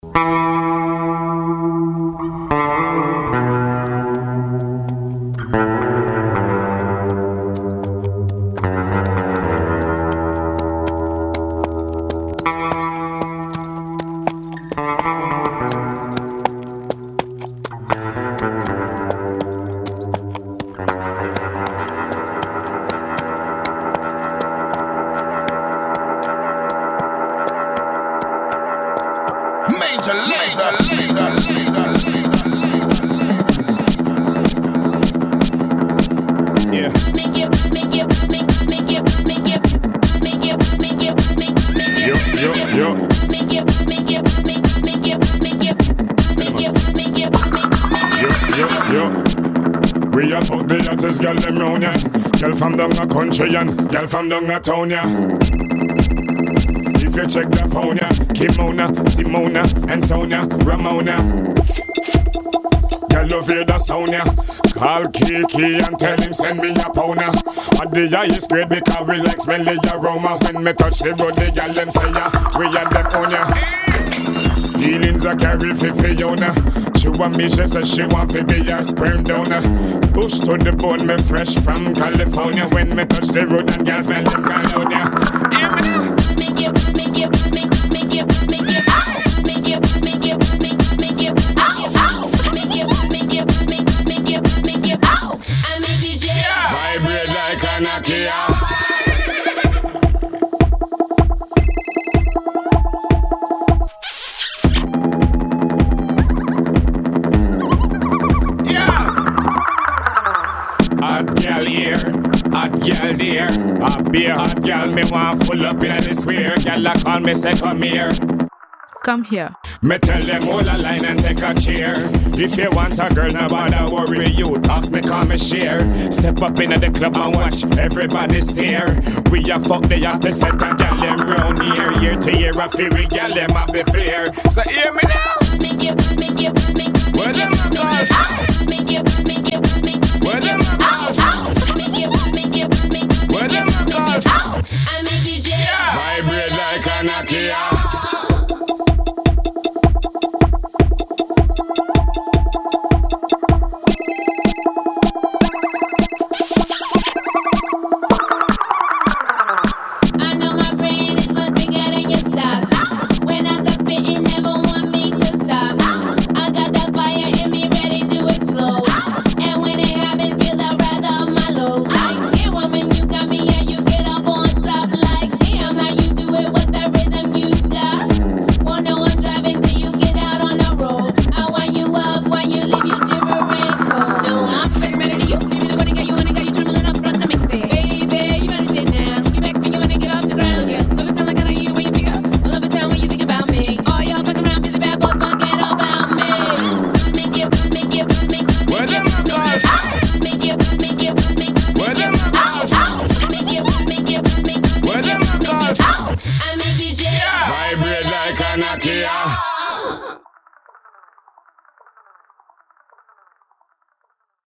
Girl them round ya, girl from down a country and girl from down a town ya. If you check the phone ya, Kimona, Simona and Sonia, Ramona. Girl love hear the sound ya, call Kiki and tell him send me a pound ya. At the highest grade because we like smelly aroma. When me touch the road, the girl them say ya, we are them on ya. Feelings I carry for Fiona. She want me, she says she want to be a sperm donor. Bush to the bone, me fresh from California. When me touch the road and girls smell them California. Hear me now. Vibrate like a Nokia. Girl dear, a beer hot girl me want full up in the square. Girl a call me say come here. Come here. Me tell them hold a line and take a chair. If you want a girl, no bother worry. You talks me, come me share. Step up in the club and watch everybody stare. We a fuck the hottest set a girl them round here. Year to year a fairy girl them have the flair. So hear me now.